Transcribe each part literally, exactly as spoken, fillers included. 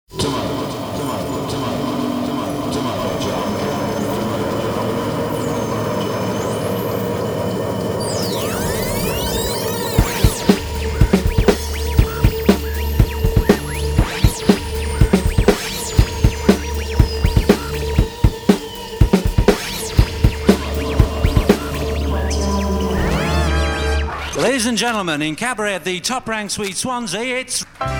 Ladies and gentlemen, in cabaret at the Top Rank Suite Swansea, it's...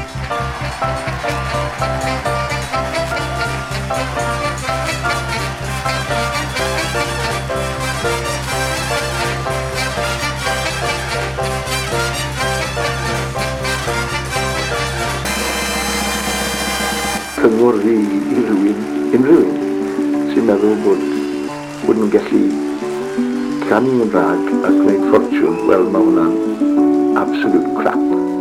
Cyngor fi i rywun, unrhyw un, sy'n meddwl bod bod nhw'n gallu canu yn rhag a gwneud ffortiwn, wel mae hwnna'n absolute crap.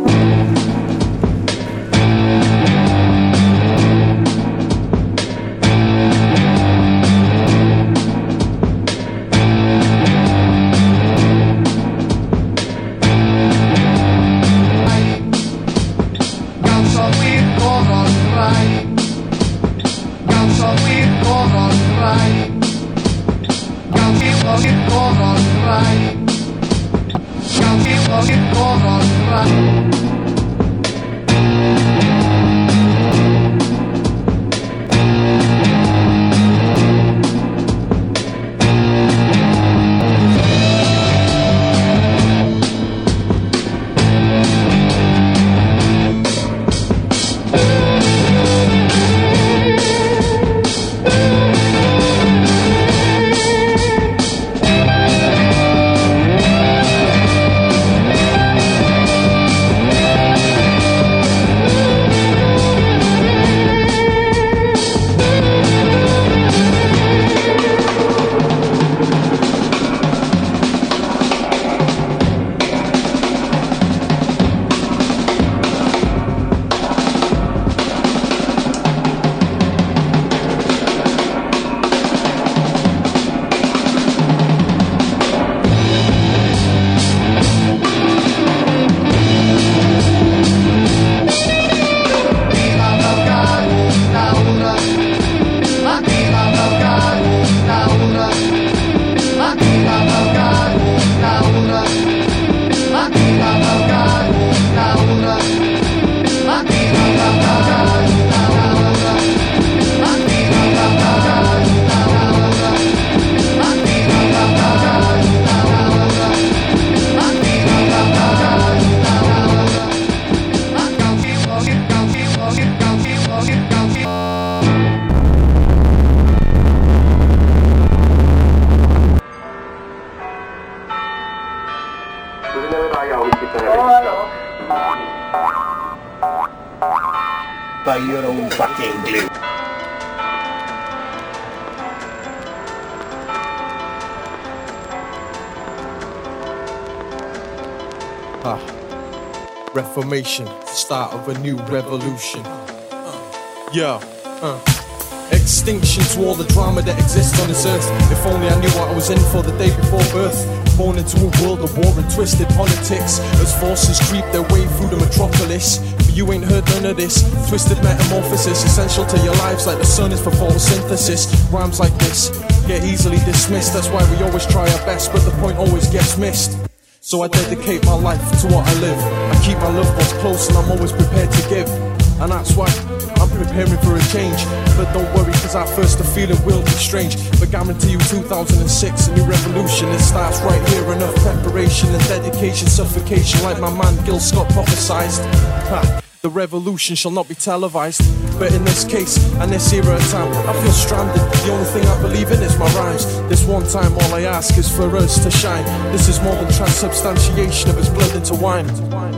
By your own fucking glue. Ah, Reformation, start of a new revolution. Yeah, uh. Extinction to all the drama that exists on this earth. If only I knew what I was in for the day before birth. Born into a world of war and twisted politics, as forces creep their way through the metropolis. But you ain't heard none of this. Twisted metamorphosis, essential to your lives like the sun is for photosynthesis. Rhymes like this get easily dismissed. That's why we always try our best, but the point always gets missed. So I dedicate my life to what I live. I keep my loved ones close and I'm always prepared to give. And that's why I'm preparing for a change. But don't worry, cause at first the feeling will be strange. But guarantee you two thousand six, a new revolution. It starts right here, enough preparation and dedication. Suffocation like my man Gil Scott prophesized. Ha, the revolution shall not be televised. But in this case, and this era of time, I feel stranded. The only thing I believe in is my rhymes. This one time all I ask is for us to shine. This is more than transubstantiation of his blood into wine.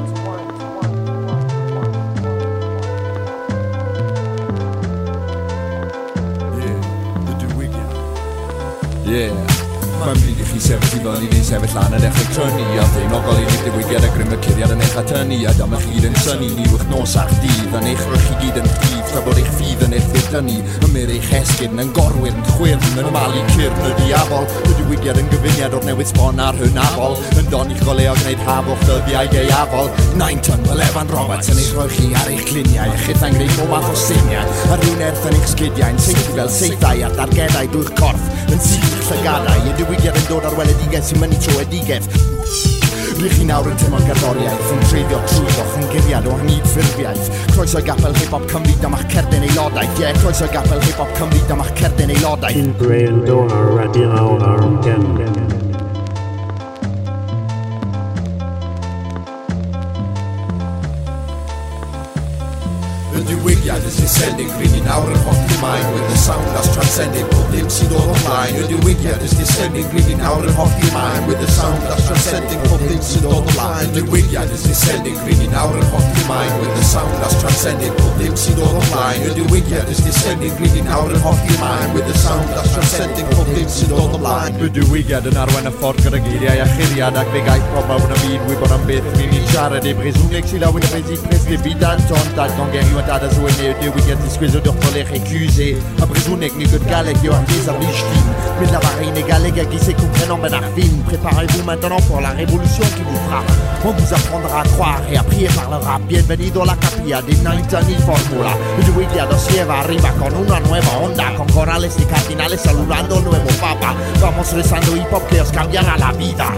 Yeah, mae'n byd I chi sefyll I fyny ni'n sefyll lan a dechrau tynnu A ddeunogol I ni ddiwygiad a grym y curiad yn eich atynnu A dam eich gyd yn syni ni w'ch nos a'ch dydd A'n eich rwch I gyd yn rhif Tra bod eich ffydd yn eich da ni yn meri chesgyn yn gorwyr yn chwyrn yn malu cyrn y diafol y diwygiad yn gyfuniad o'r newydd sbon ar hynafol yn don i'ch goleo gwneud hafwch dyddiau geiafol nine ton fel Evan Roberts yn eich roi chi ar eich gliniau a chyth angreif o fath o syniad ar rhywun erth yn eich sgidiau'n seithi fel seithau a dargedau drwy'ch corff yn syth llygadau y diwygiad yn dod ar weledigaeth sy'n mynd i troedigaeth Rydych chi nawr yn teimlo'n gerddoriaeth yn treiddio trwyddoch yn guriad o hynny'n ffurfiaeth Croeso gapel hip-hop Cymru dama'ch cerdyn aelodaeth Ie, yeah, croeso gapel hip-hop Cymru dama'ch cerdyn aelodaeth In Brian Donor, Radio Awr, Gen. The diwygiad is descending, grinning out and hot in mind with the sound that's transcending, both dim sydd o'r ymlaen. The diwygiad is descending, grinning out and hot in mind with the sound that's transcending, both dim sydd o'r ymlaen. The diwygiad is descending, grinning out and hot in mind with the sound that's transcending, both dim sydd o'r ymlaen. The diwygiad is descending, grinning out and hot in mind with the sound that's transcending, both dim sydd o'r ymlaen. The diwygiad yn arwain y ffordd gyda geiriau a chiriad ac fe gaeth bob mawr y byd wybod am beth mi'n ni'n siarad e breswnig sy'n lawyn y beth i presli byd Anton dad gongeri o dad a zwyne o diwygiad i sgwizo dwrtol eich accusé a breswnig ni gyd galeg yw argis ar l'istin mynd la farine galeg a guisser comprennant ben arfin préparez-vous maintenant pour la révolution qui vous frappe on vous apprendra à croire et à prier par le rap bienvenido a la capilla de Naintani Formula el diwygiad os lleva arriba con una nueva onda con corales y cardinales saludando al nuevo papa vamos rezando hip hop que os cambiará la vida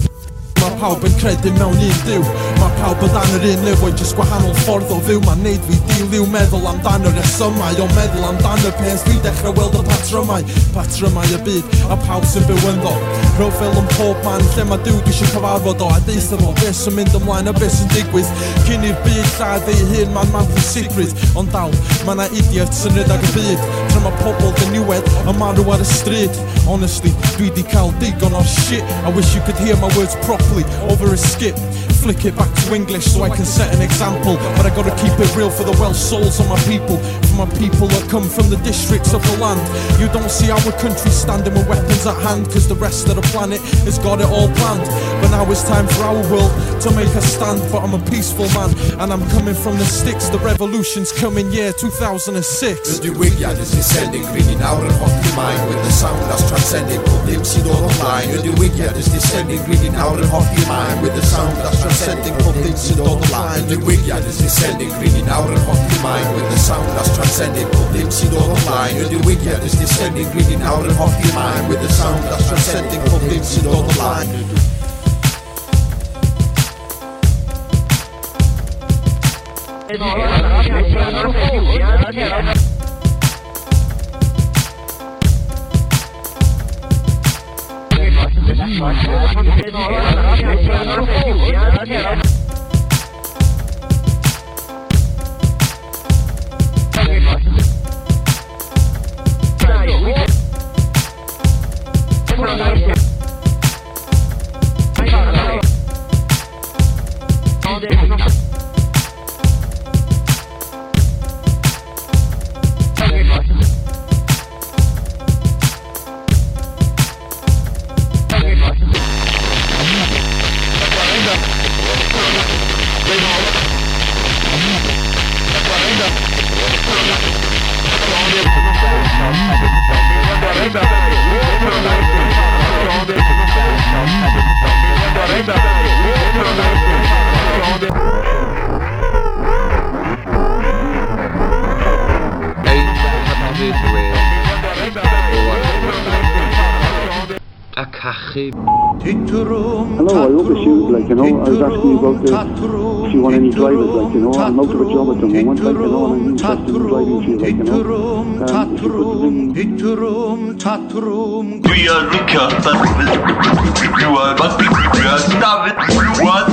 Mae pawb yn credu mewn un diw Mae pawb o dan yr un lyfwyd Jyst gwahanol ffordd o fyw Mae'n neud fi diliw meddwl amdan y resymau O meddwl amdan y peth fi dechrau weld y patrymau Patrymau y byd A pawb sy'n byw ynddo Rhyw ffilm pob man lle mae diw dwi eisiau cyfarfod o A deitha fo beth sy'n mynd ymlaen a beth sy'n digwydd Cyn i'r byd lladd ei hun Mae'n man pwysigrwydd Ond dal, mae na idiots yn rhedeg y byd Tra mae pobl dyniwed a marw ar y stryd Honestly, dwi di cael digon o'r shit I wish you could hear my words properly over a skip Flick it back to English so I can set an example But I gotta keep it real for the Welsh souls of my people For my people that come from the districts of the land You don't see our country standing with weapons at hand Cause the rest of the planet has got it all planned But now it's time for our world to make a stand But I'm a peaceful man and I'm coming from the sticks The revolution's coming year two thousand six The diwygiad is descending, grinning out and hot in mind With the sound that's transcending, both dim sydd o'r ymlaen The diwygiad is descending, grinning out and hot in mind With the sound that's transcending, both dim sydd o'r ymlaen The diwygiad is descending, grinning out and hot in mind With the sound that's transcending, both dim sydd o'r ymlaen The diwygiad is descending, grinning out and hot in mind With the sound that's transcending, both dim sydd o'r ymlaen Hello, I overshoot, like, you know, I was asking you about the, if you want any drivers, like, you know, I'm out of a job at the moment, like, you know, and I'm interested in driving field, like, you know, um, if you could ring... We are Luca, you are David, what?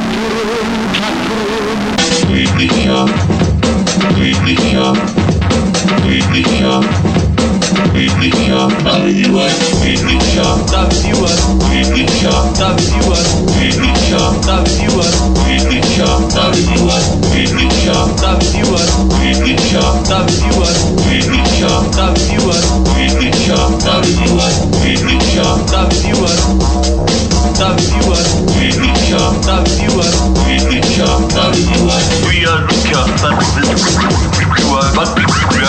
Elisha, Elisha, Elisha, Elisha, W S, Elisha, W S, Elisha, W S, Elisha, W S, Elisha, W S, Elisha, W S, Elisha, W S, Elisha, W S, Elisha, W S, Elisha, W S, W S, Elisha, W S, Elisha, W S. We are Luca, you are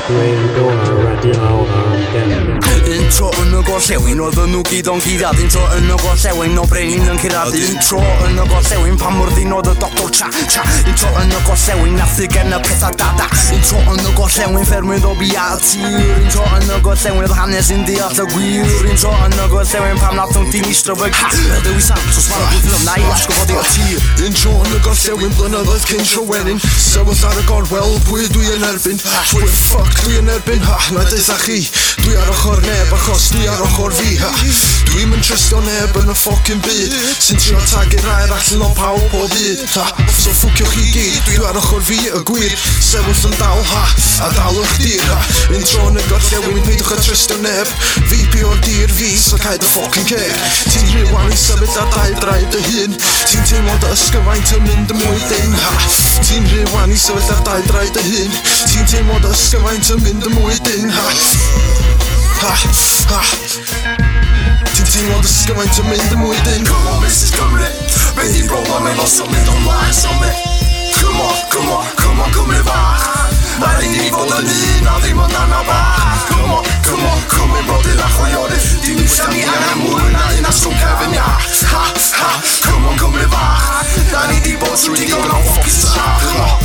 Dweud radio ar gen. Intro yn y gorsewin oedd yn nhw gyd o'n gyddiad. Intro yn y gorsewin o brenin yn cyrraedd. Intro yn y gorsewin pan mor ddyn oedd y doctor cha cha. Intro yn y gorsewin nath i gen y pethau dada. Intro yn y gorsewin ffermydd o biad tir. Intro yn y gorsewin oedd hanes yn deall y gwir. Intro yn y gorsewin pam nath o'n dim istro fy ha. Ydw i sam so swan o ffilm na i wasgo fod i o tir. Intro yn y gorsewin blynyddoedd cyn Llywelyn. Sefyll ar y gorwel pwy dwi yn erbyn. Pwy ffuck dwi yn erbyn ha. Na deitha chi dwi ar ochr neb achos dwi ar ochr fi ha. Dwi'm yn trystio neb yn y ffocin byd sy'n trio tagu'r air allan o pawb o byd ha. So ffwciwch chi gyd dwi ar ochr fi y gwir. Sefyll yn dal ha a dalwch dir ha. Intro yn y gorllewin peidwch a trystio neb. Fi pi o'r dir fi so caid y ffocin ceg. Ti'n rhywan i sefyll ar dau draed y hun. Ti'n teimlo dy ysgyfaint yn mynd y mwydyn ha. Ti'n rhywan i sefyll ar dau draed y hun. Ti'n teimlo dy ysgyfaint yn mynd y mwydyn ha. Ha, ha. Ti'n teimlo dy ysgyfaint yn mynd y mwydyn. Come on Missus Cymru, beth i broblem efo symud ymlaen symud. Come on, come on, come on Cymru fach. Mae rhaid i ni fod yn un a ddim yn anabach. Come on, come on, come on brodyr a chwaiorydd. Dim eisiau ni angen mwy na un a swn Kevin iach. Ha, ha, come on Cymru fach. Da ni di bod trwy digon o ffocus sach.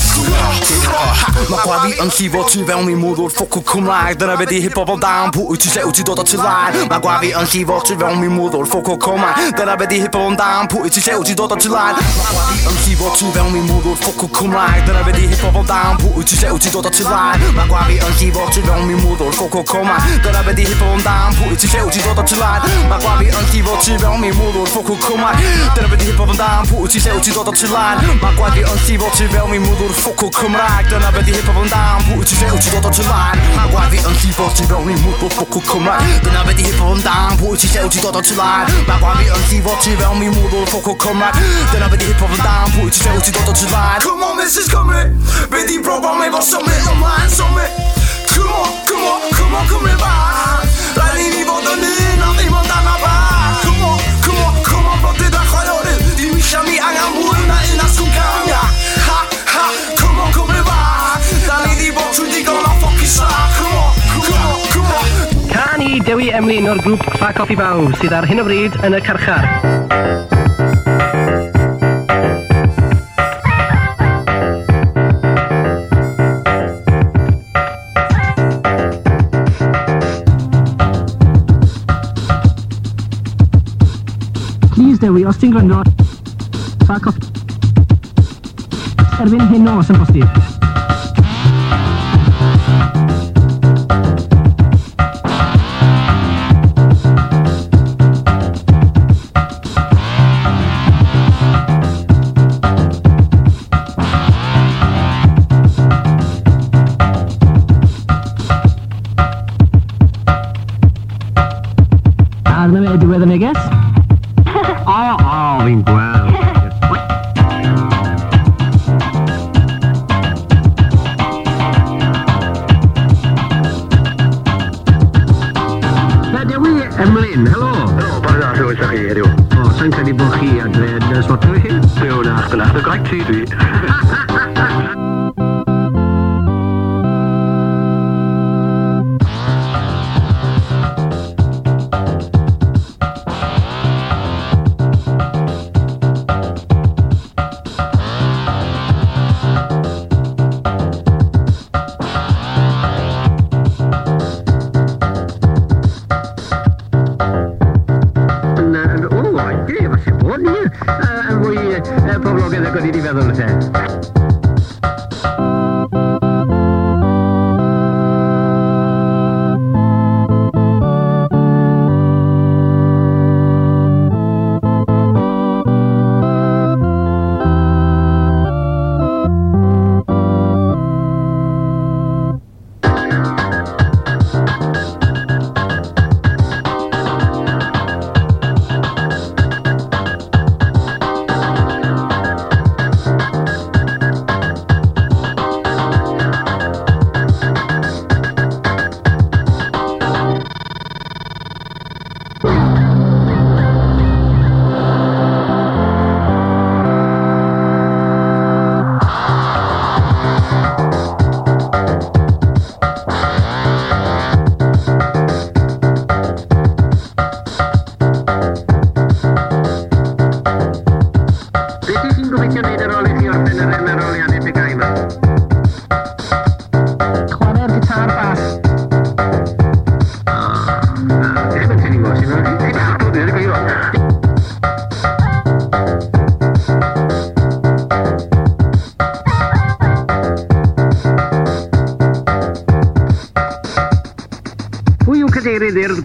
Mae gwafi yn llifo tu fewn i mwddwr ffocw Cymraeg. Dyna beth i hip-hop o dan pwy ti lle wyt ti dod o tu lan. Mae gwafi yn llifo tu fewn i mwddwr ffocw Cymraeg. Dyna beth i hip-hop o dan pwy ti lle wyt ti dod o tu lan. Mae gwafi yn llifo tu fewn i mwddwr ffocw Cymraeg. Dyna beth i hip-hop o dan pwy ti lle wyt ti dod o tu lan. Mae gwafi yn llifo tu fewn i mwddwr ffocw Cymraeg. Dyna beth i hip-hop o dan pwy ti lle wyt ti dod o tu lan. Mae gwafi yn llifo tu fewn i mwddwr ffocw Cymraeg. Dyna beth i hip-hop o dan pwy ti lle wyt ti dod o tu lan. Mae gwafi yn llifo tu fewn i mwddwr ffocw Cymraeg. Dyna beth i hip-hop o dan pwy ti lle wyt ti dod o tu lan. Mae gwafi yn llifo tu fewn i mwddwr ffocw Cymraeg. Dyna beth i hip-hop o dan pwy ti lle wyt ti dod o tu lan. Mae gwafi yn llifo tu fewn i mwddwr ffocw Cymraeg. Dyna beth i hip-hop o dan pwy ti lle wyt ti dod o tu lan. Come on Missus Cymru, beth i broblem efo symud ymlaen symud. Come on, come on, come on Cymru fach. Rhaid i ni fod yn un a ddim yn anabach. Come on, come on, come on brodyr a chwaiorydd. Dim eisiau ni angen mwy na un a swn Kevin iach. Ha, ha, come on Cymru fach. Da ni di bod trwy digon o ffocus sach. Come on, come on, come on. Can i Dewi Emlyn o'r grŵp Fa Coffi Bawb sydd ar hyn o bryd yn y carchar. Please Dewi, os ti'n gwrando Fa Coffi erbyn hyn o os yn bosib. Arna fe diwedd y neges? O, o, fi'n gweld. Dewi Emlyn, helo. Helo, pa da, lle oes chi heddiw? O, sa'n credu bod chi adre yn ysmodol chi? Dwi hwnna, chbila, dy graig ti dwi. Yn fwy poblogaidd ag o'n i wedi feddwl y te.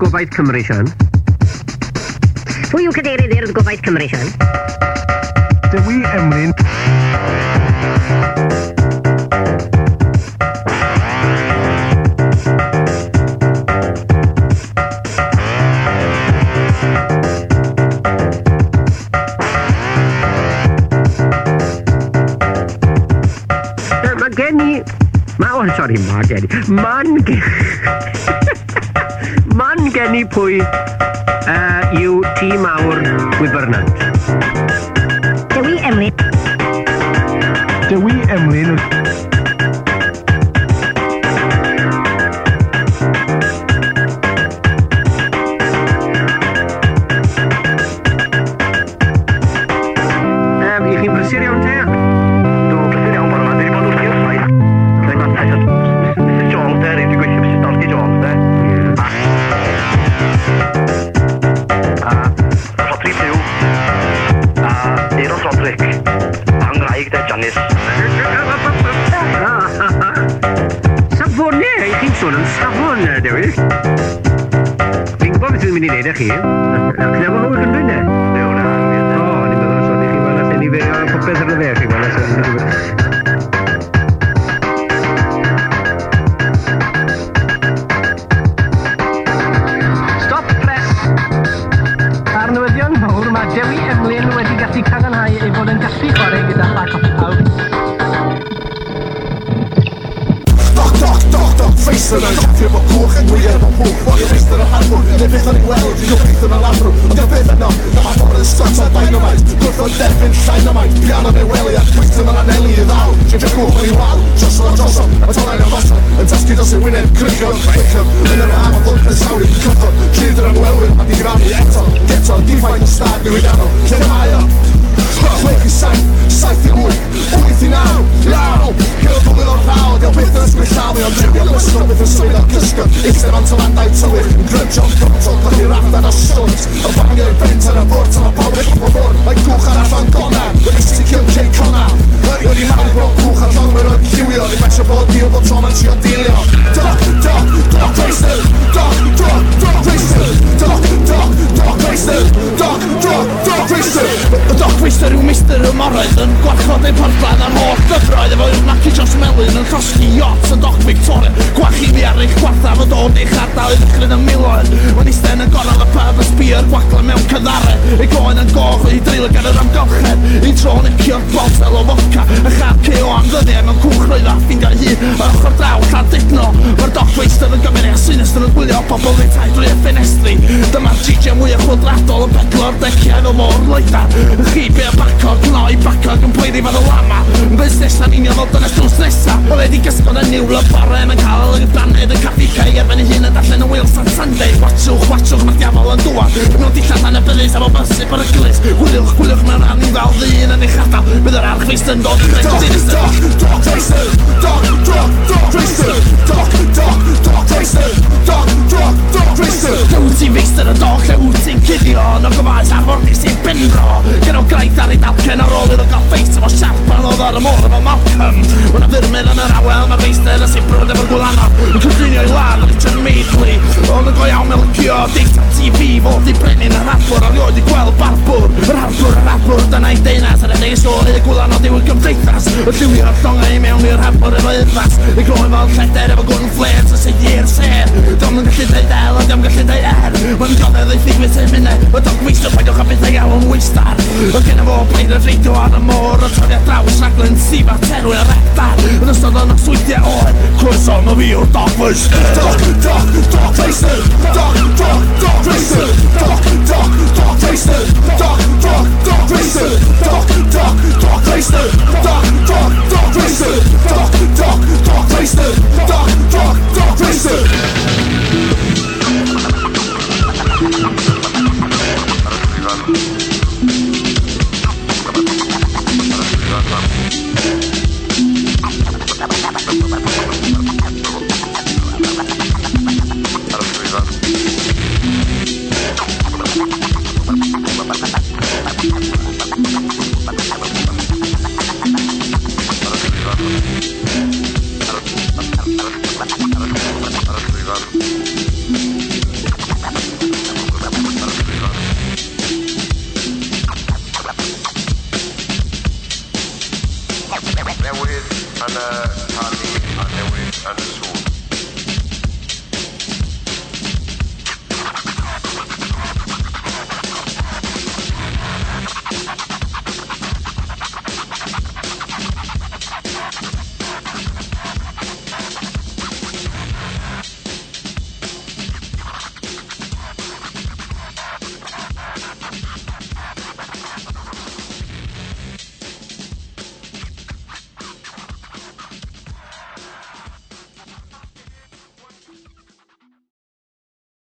Gobaith Cymru, Sian? Pwy yw cadeirydd i'r Gobaith Cymru, Sian? Dewi Emlyn. Mae gen i... Ma, oh, sorry, ma gen i... Man gen... Man gen i pwy uh, yw tîm mawr Wyfyrnant. Dewi Emlyn. Dewi Emlyn. Um, I chi'n brysur iawn te? Do, brysur iawn bore yma. Dwi wedi bod wrth i'r ffaith. Dwi'n meddwl, missus Jones de, dwi'n gweithio missus Dorothy Jones de. A... A... Rhodri Lliw. A... Eiron Rodric. A Ngwraig de, Janice. Safonau, i chi'n sôn am safon, Dewi? Fi'n gwybod beth dwi'n mynd i wneud â chi. Cnef o hwyr yn dweud, ne? Dew na, mi ydyn. O, ni'n meddwl os oedd i chi fel as ni ferio am popeth ar y fe, chi gweld as ni Stop press! Ar newyddion mawr, mae Dewi Emlyn wedi gallu cadarnhau ei fod yn gallu chwarae gyda Black Ops Pawb. Doc, doc, doc, doc, Fraser yn caffio fo cwch yn gwylio fo hwch Fod i'r Fraser yn harfwr, neu beth o'n i weld, dwi'n gobeithio yn alafrw Ond i'r beth yno, na ma ffordd yn strat o'r dynamite Gwrth o'n derbyn llynamite, piano neu weli a gweithio yn anelu i ddal Ginja cwch yn i wal, josol o josol, a tonain o fosol Yn tasgu dos i wyneb, cricio'n cricio'n Yn yr am o ddwrn yn sawri, cyffon, cyd yn ymwelwyr A di gyfrannu eto, geto, di ffain yn stad neu i ganol Lle mae o? Chwech i saith, saith i wyth, wyth i naw, naw Gyda bwyd o'r rhaw, diolch beth yn ysgrifennu llaw Ond drifio lysgo beth yn swydd o'r cysgod Eistedd am tylandau tywyr, yn grybio'n frontol Codi rafdan o stwnt, y bangio'r bent ar y bwrt Am y bawr eich o fwr, mae cwch ar allan gona Wedi si kill Jay Conna Wedi marw bro cwch ar llongwyr o'r lliwio Di mesio bod deal bod trom yn trio dilio Doc, doc, doc, Racer Doc, doc, doc, Racer Doc, doc, doc, Racer Doc, doc, doc, Racer Y Doc Racer yw mister y moredd yn gwarchod ei porthladd ar holl gyfroedd efo yw'r naci Josh Melyn yn llosgi yachts yn Doc Victoria Gwachi fi ar eich gwartha fod o'n eich ardal i ddechryn y miloedd Mae'n eistedd yn gorol y pub y sbir gwagla mewn cyddare Ei goen yn goch i dreulio gan yr amgolched I tro'n icio'r bolsel o fodca Y char C O am ddyddiau mewn cwch roedd a ffindio hi Yr ochr draw Llandudno Mae'r Doc Racer yn gymryd sinister yn gwylio pobl fetai drwy y ffenestri Dyma'r G J mwyaf chwydradol yn bedlo'r deciau fel môr loedar Y chi be y bacog, cnoi bacog yn pweiri fan y lama Yn busnes na'n union fel dynes drws nesa Oedd wedi gysgod yn niwl y bore Mae'n cael y baned yn caffi cei erbyn ei hun yn darllen y Wales on Sunday Watchwch, watchwch, mae'r diafol yn dŵad Mae'n dillan tan y bydys am o bysu per y glys Gwylwch, gwylwch mewn rhan i fel ddyn yn eich ardal Bydd yr archfeist yn dod Doc, Doc, Doc Racer Doc, Doc, Doc Racer Doc, Doc, Doc Racer Doc, Doc, Doc Racer Lle wyt ti'n feistr y doc, lle wyt ti'n cuddio No gyfaes arfordi sy'n benro Gen o graith ar ei dalcen ar ôl iddo gael ffeis efo siarpan oedd ar y môr efo Malcolm Wyna fyrmyd yn yr awel, mae'r feistr y sibrwyd efo'r gwylanod Yn cynllunio i lan ar Richard Madeley Ond yn go iawn mewn licio Data T V fod i brenin yr harbwr Ar ioed i gweld barbwr Yr harbwr, yr harbwr, dyna i deunas Ar y neis o ei gwylanod i'w gymdeithas Y lliwio'r llongau i mewn i'r harbwr efo urfas I groen fel lleder efo gwn flares Y sydd i'r ser Diolch yn gallu deud el, ond diolch yn gallu deud er Mae'n goddedd ei ffigwyr sy'n munud Y Doc Racer paidwch a bethau iawn weistar Y gen efo bleid y freidio ar y môr Y toriad draws raglen sif a terwy a rectar Yn ystod o'n yswydiau oed Cwrs o'n o fi o'r Doc Racer Doc, Doc, Doc Racer Doc, Doc, Doc Racer Doc, Doc, Doc Racer Doc, Doc, Doc Racer Doc, Doc, Doc Racer Doc, Doc, Doc Racer Doc, Doc, Doc Racer Doc, Doc, Doc Racer Anna, Tani, a newid yn y sŵn.